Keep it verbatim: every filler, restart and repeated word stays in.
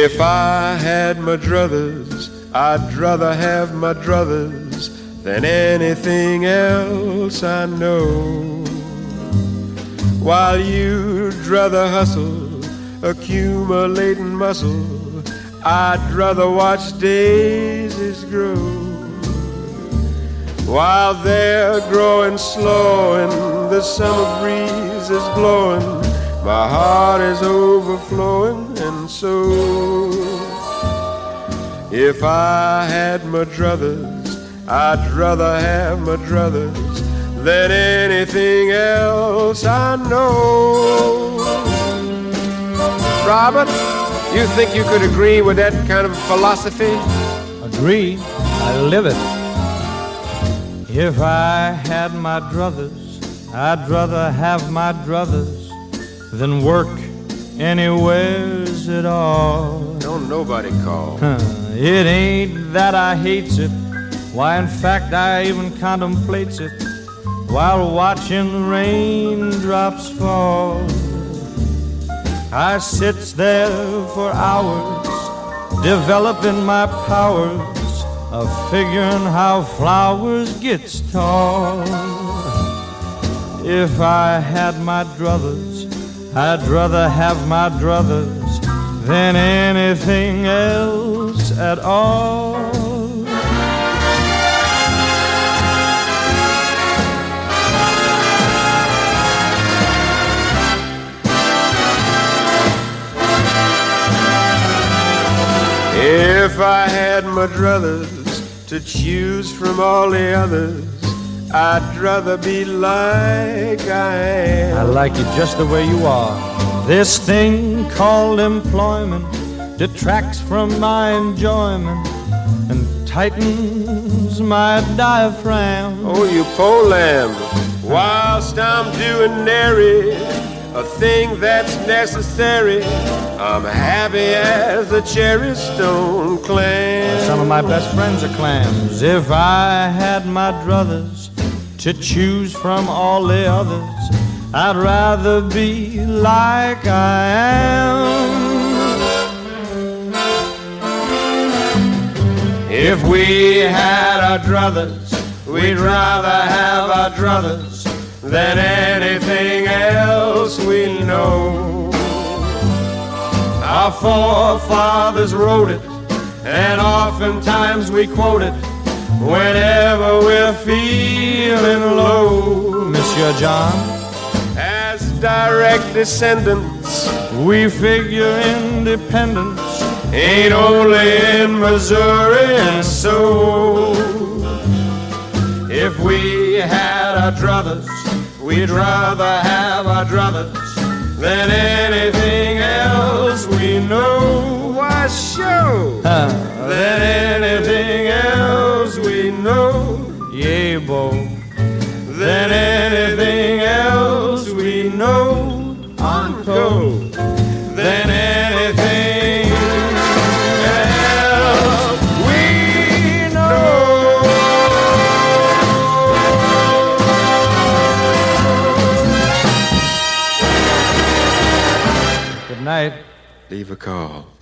If I had my druthers, I'd rather have my druthers than anything else I know. While you'd rather hustle, accumulating muscle, I'd rather watch daisies grow. While they're growing slow and the summer breeze is blowing, my heart is overflowing, and so if I had my druthers, I'd rather have my druthers than anything else I know. Robert, you think you could agree with that kind of philosophy? Agree? I live it. If I had my druthers, I'd rather have my druthers than work anywheres at all. Don't nobody call. Huh. It ain't that I hates it. Why, in fact, I even contemplates it while watching the raindrops fall. I sits there for hours, developing my powers of figuring how flowers gets tall. If I had my druthers, I'd rather have my druthers than anything else at all. If I had my druthers to choose from all the others, I'd rather be like I am. I like you just the way you are. This thing called employment detracts from my enjoyment and tightens my diaphragm. Oh, you poor lamb, whilst I'm doing nary a thing that's necessary, I'm happy as a cherry stone clam. Some of my best friends are clams. If I had my druthers to choose from all the others, I'd rather be like I am. If we had our druthers, we'd rather have our druthers than anything else we know. Our forefathers wrote it, and oftentimes we quote it whenever we're feeling low. Monsieur John, as direct descendants, we figure independence ain't only in Missouri, and so if we had our druthers, we'd rather have our druthers than anything else we know. Why, sure, huh. than anything else we know. Yeah, bo. Than anything else we know. Encore. Than anything else we know. Good night. Leave a call.